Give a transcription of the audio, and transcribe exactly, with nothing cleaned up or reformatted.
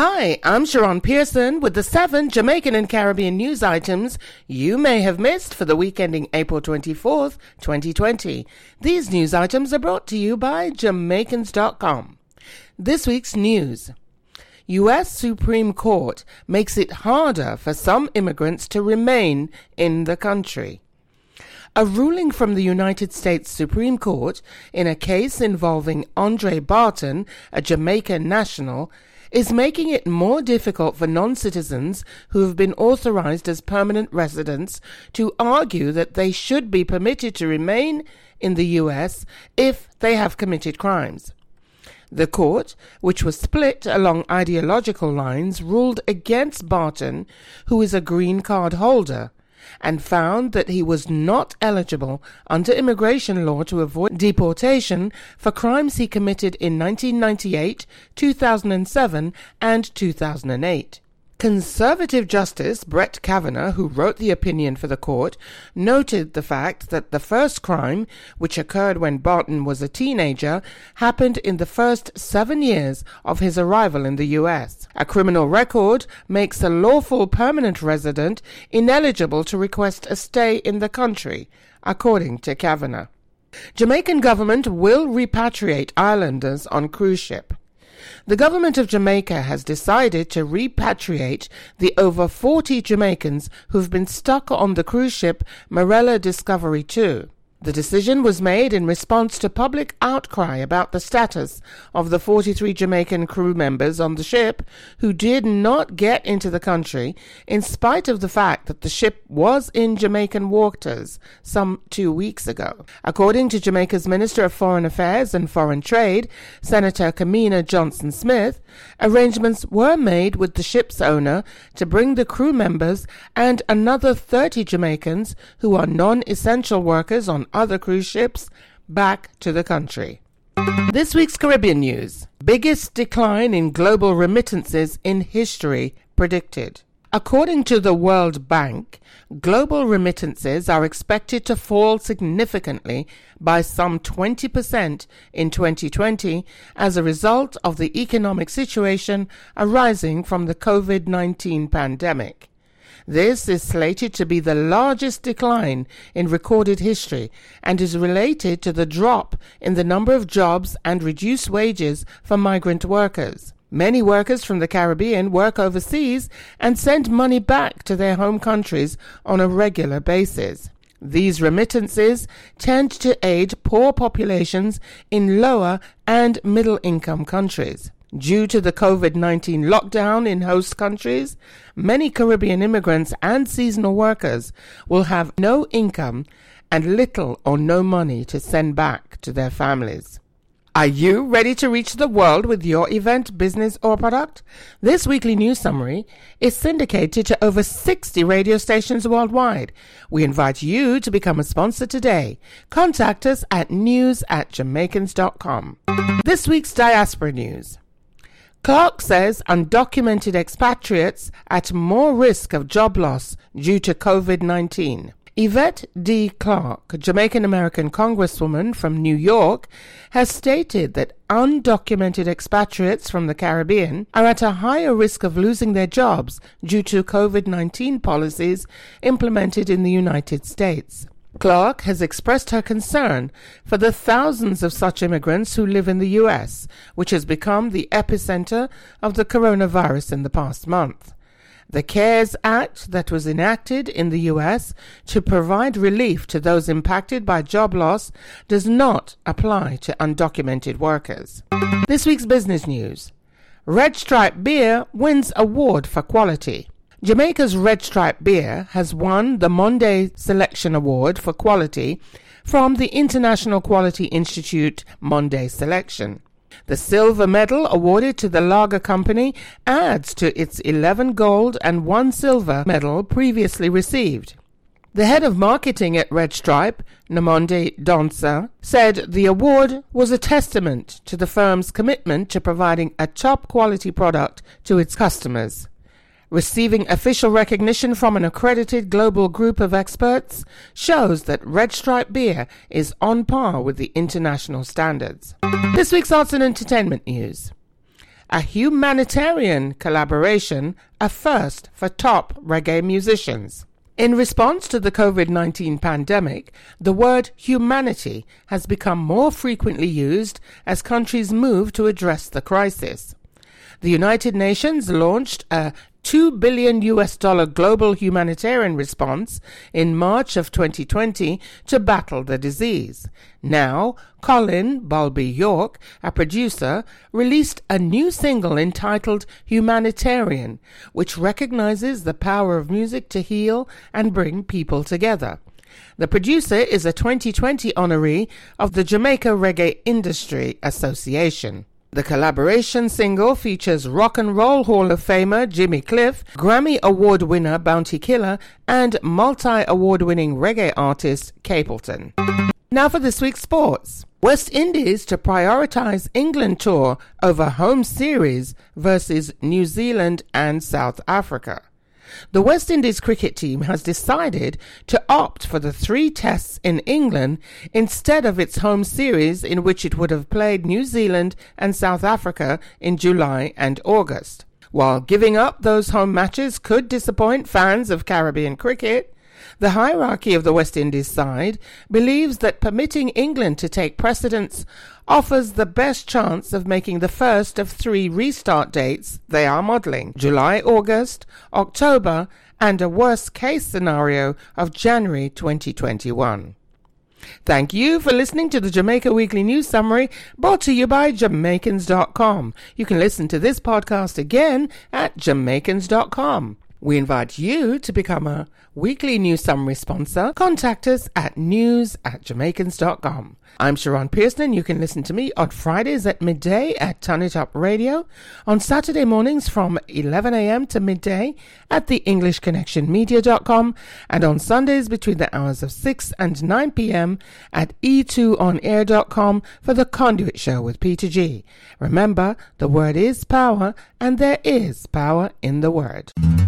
Hi, I'm Sharon Pearson with the seven Jamaican and Caribbean news items you may have missed for the week ending April twenty-fourth, twenty twenty. These news items are brought to you by Jamaicans dot com. This week's news. U S Supreme Court makes it harder for some immigrants to remain in the country. A ruling from the United States Supreme Court in a case involving Andre Barton, a Jamaican national, is making it more difficult for non-citizens who have been authorized as permanent residents to argue that they should be permitted to remain in the U S if they have committed crimes. The court, which was split along ideological lines, ruled against Barton, who is a green card holder, and found that he was not eligible under immigration law to avoid deportation for crimes he committed in nineteen ninety-eight, two thousand seven, and two thousand eight. Conservative Justice Brett Kavanaugh, who wrote the opinion for the court, noted the fact that the first crime, which occurred when Barton was a teenager, happened in the first seven years of his arrival in the U S. A criminal record makes a lawful permanent resident ineligible to request a stay in the country, according to Kavanaugh. Jamaican government will repatriate islanders on cruise ship. The government of Jamaica has decided to repatriate the over forty Jamaicans who've been stuck on the cruise ship Marella Discovery two. The decision was made in response to public outcry about the status of the forty-three Jamaican crew members on the ship who did not get into the country in spite of the fact that the ship was in Jamaican waters some two weeks ago. According to Jamaica's Minister of Foreign Affairs and Foreign Trade, Senator Kamina Johnson-Smith, arrangements were made with the ship's owner to bring the crew members and another thirty Jamaicans who are non-essential workers on other cruise ships back to the country. This week's Caribbean news. Biggest decline in global remittances in history predicted. According to the World Bank, global remittances are expected to fall significantly by some twenty percent in twenty twenty as a result of the economic situation arising from the covid nineteen pandemic. This is slated to be the largest decline in recorded history and is related to the drop in the number of jobs and reduced wages for migrant workers. Many workers from the Caribbean work overseas and send money back to their home countries on a regular basis. These remittances tend to aid poor populations in lower and middle-income countries. Due to the covid nineteen lockdown in host countries, many Caribbean immigrants and seasonal workers will have no income and little or no money to send back to their families. Are you ready to reach the world with your event, business, or product? This weekly news summary is syndicated to over sixty radio stations worldwide. We invite you to become a sponsor today. Contact us at news at Jamaicans dot com. This week's diaspora news. Clark says undocumented expatriates at more risk of job loss due to covid nineteen. Yvette D. Clark, Jamaican-American Congresswoman from New York, has stated that undocumented expatriates from the Caribbean are at a higher risk of losing their jobs due to covid nineteen policies implemented in the United States. Clark has expressed her concern for the thousands of such immigrants who live in the U S, which has become the epicenter of the coronavirus in the past month. The CARES Act that was enacted in the U S to provide relief to those impacted by job loss does not apply to undocumented workers. This week's business news. Red Stripe Beer wins award for quality. Jamaica's Red Stripe Beer has won the Monday Selection Award for quality from the International Quality Institute Monday Selection. The silver medal awarded to the lager company adds to its eleven gold and one silver medal previously received. The head of marketing at Red Stripe, Namonde Donsa, said the award was a testament to the firm's commitment to providing a top-quality product to its customers. Receiving official recognition from an accredited global group of experts shows that Red Stripe Beer is on par with the international standards. This week's arts and entertainment news. a humanitarian collaboration, a first for top reggae musicians. In response to the covid nineteen pandemic, the word humanity has become more frequently used as countries move to address the crisis. The United Nations launched a two billion U S dollar global humanitarian response in March of twenty twenty to battle the disease. Now, Colin Bulby York, a producer, released a new single entitled Humanitarian, which recognizes the power of music to heal and bring people together. The producer is a twenty twenty honoree of the Jamaica Reggae Industry Association. The collaboration single features Rock and Roll Hall of Famer Jimmy Cliff, Grammy Award winner Bounty Killer, and multi-award winning reggae artist Capleton. Now for this week's sports. West Indies to prioritise England tour over home series versus New Zealand and South Africa. The West Indies cricket team has decided to opt for the three tests in England instead of its home series in which it would have played New Zealand and South Africa in July and August. While giving up those home matches could disappoint fans of Caribbean cricket, the hierarchy of the West Indies side believes that permitting England to take precedence offers the best chance of making the first of three restart dates they are modelling: July, August, October, and a worst-case scenario of January twenty twenty-one. Thank you for listening to the Jamaica Weekly News Summary, brought to you by Jamaicans dot com. You can listen to this podcast again at Jamaicans dot com. We invite you to become a weekly news summary sponsor. Contact us at news at Jamaicans dot com. I'm Sharon Pearson. You can listen to me on Fridays at midday at Turn It Up Radio, on Saturday mornings from eleven a.m. to midday at the English Connection Media dot com, and on Sundays between the hours of six and nine p.m. at e two on air dot com for The Conduit Show with Peter G. Remember, the word is power, and there is power in the word.